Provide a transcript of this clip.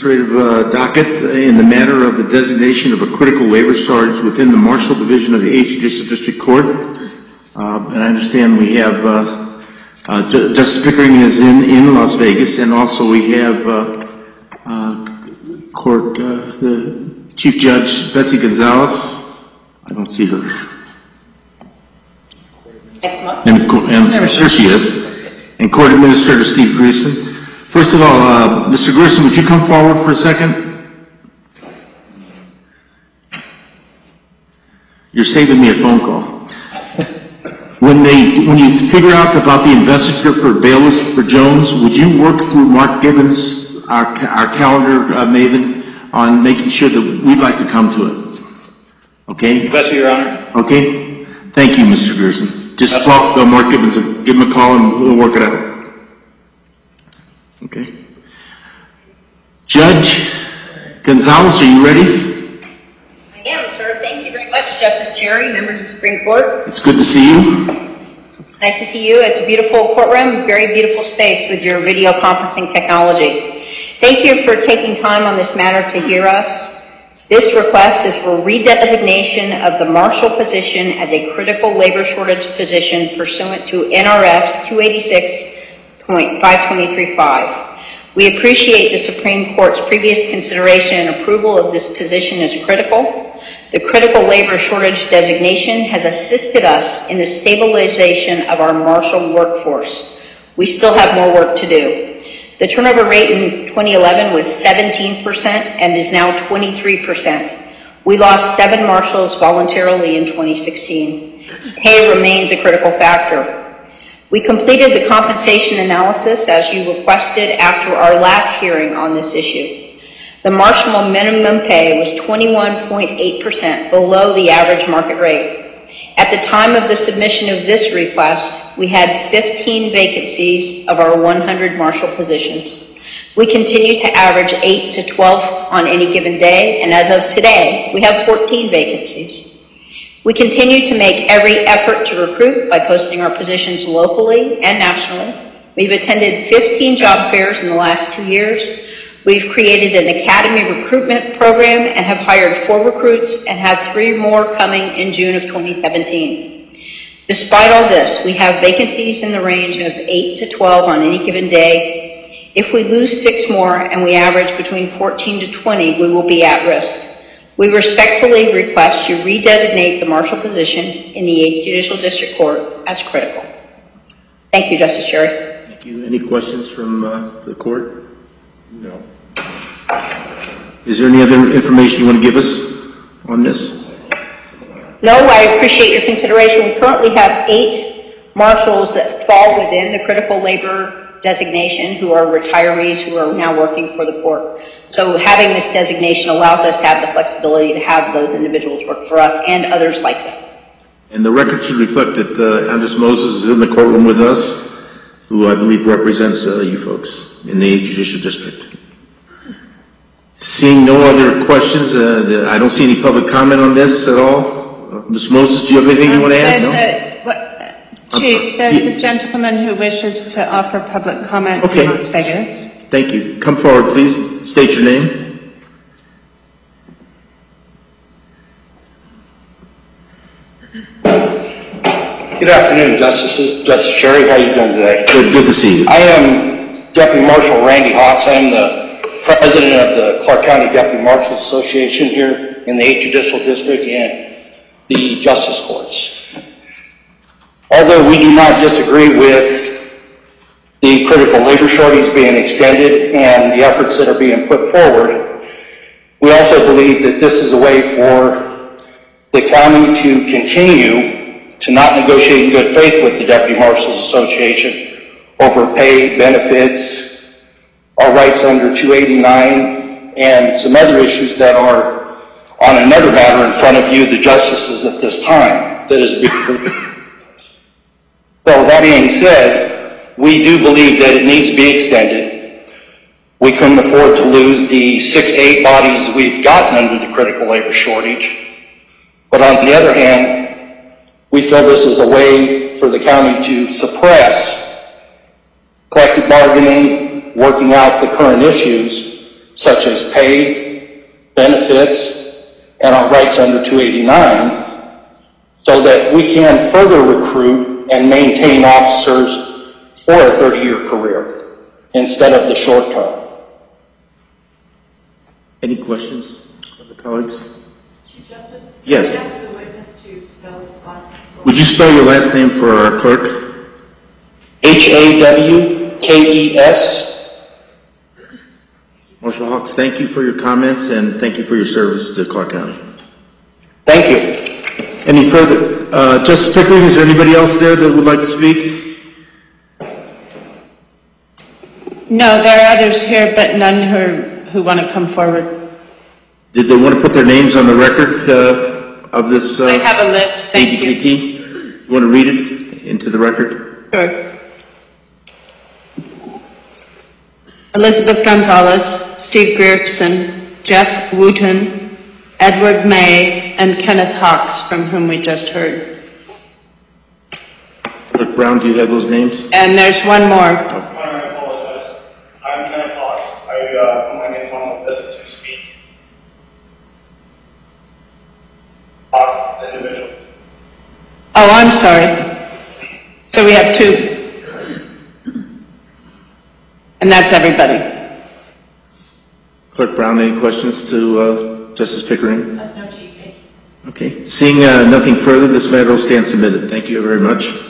administrative docket in the matter of the designation of a critical labor shortage within the Marshall Division of the 8th Judicial District Court. And I understand we have Justice Pickering is in Las Vegas, and also we have the Chief Judge Betsy Gonzalez. I don't see her. And there she is. And Court Administrator Steve Grierson. First of all, Mr. Grierson, would you come forward for a second? You're saving me a phone call. When you figure out about the investiture for bailiffs for Jones, would you work through Mark Gibbons, our calendar maven, on making sure that we'd like to come to it? Okay? Yes, Your Honor. Okay? Thank you, Mr. Grierson. Just talk to Mark Gibbons and give him a call and we'll work it out. Okay. Judge Gonzalez, are you ready? I am, sir. Thank you very much, Justice Cherry, members of the Supreme Court. It's good to see you. It's nice to see you. It's a beautiful courtroom, very beautiful space with your video conferencing technology. Thank you for taking time on this matter to hear us. This request is for redesignation of the Marshall position as a critical labor shortage position pursuant to NRS 286.5235. We appreciate the Supreme Court's previous consideration and approval of this position as critical. The critical labor shortage designation has assisted us in the stabilization of our Marshall workforce. We still have more work to do. The turnover rate in 2011 was 17% and is now 23%. We lost 7 marshals voluntarily in 2016. Pay remains a critical factor. We completed the compensation analysis as you requested after our last hearing on this issue. The Marshall minimum pay was 21.8% below the average market rate. At the time of the submission of this request, we had 15 vacancies of our 100 Marshall positions. We continue to average 8 to 12 on any given day, and as of today, we have 14 vacancies. We continue to make every effort to recruit by posting our positions locally and nationally. We've attended 15 job fairs in the last 2 years. We've created an academy recruitment program and have hired 4 recruits and have 3 more coming in June of 2017. Despite all this, we have vacancies in the range of 8 to 12 on any given day. If we lose 6 more and we average between 14 to 20, we will be at risk. We respectfully request you redesignate the Marshall position in the 8th Judicial District Court as critical. Thank you, Justice Cherry. Thank you. Any questions from the court? No. Is there any other information you want to give us on this? No, I appreciate your consideration. We currently have 8 marshals that fall within the critical labor designation who are retirees who are now working for the court. So having this designation allows us to have the flexibility to have those individuals work for us and others like them. And the record should reflect that Andres Moses is in the courtroom with us, who I believe represents you folks in the 8th Judicial District. Seeing no other questions, I don't see any public comment on this at all. Ms. Moses, do you have anything you want to add? Chief, there's a gentleman who wishes to offer public comment in Las Vegas. Thank you. Come forward, please. State your name. Good afternoon, Justices. Justice Cherry, how are you doing today? Good to see you. I am Deputy Marshal Randy Hawks. I am the President of the Clark County Deputy Marshals Association here in the 8th Judicial District and the Justice Courts. Although we do not disagree with the critical labor shortage being extended and the efforts that are being put forward, we also believe that this is a way for the county to continue to not negotiate in good faith with the Deputy Marshals Association over pay, benefits, our rights under 289, and some other issues that are on another matter in front of you, the justices at this time, that is being. So that being said, we do believe that it needs to be extended. We couldn't afford to lose the 6 to 8 bodies we've gotten under the critical labor shortage. But on the other hand, we feel this is a way for the county to suppress collective bargaining, working out the current issues, such as pay, benefits, and our rights under 289, so that we can further recruit and maintain officers for a 30-year career instead of the short term. Any questions of the colleagues? Chief Justice? Yes. Can I ask the witness to spell his last name? Would you spell your last name for our clerk? Hawkes. Marshal Hawks, thank you for your comments and thank you for your service to Clark County. Thank you. Any further? Justice Pickering, is there anybody else there that would like to speak? No, there are others here, but none who want to come forward. Did they want to put their names on the record of this? I have a list, thank you. ADKT? You want to read it into the record? Sure. Elizabeth Gonzalez, Steve Grierson, Jeff Wooten, Edward May, and Kenneth Hawks, from whom we just heard. Clerk Brown, do you have those names? And there's one more. I apologize. I'm Kenneth Hawks. I put my name on the list to speak. Hawks, the individual. Oh, I'm sorry. So we have two. And that's everybody. Clerk Brown, any questions to Justice Pickering? No, Chief, thank you. Okay. Seeing nothing further, this matter will stand submitted. Thank you very much.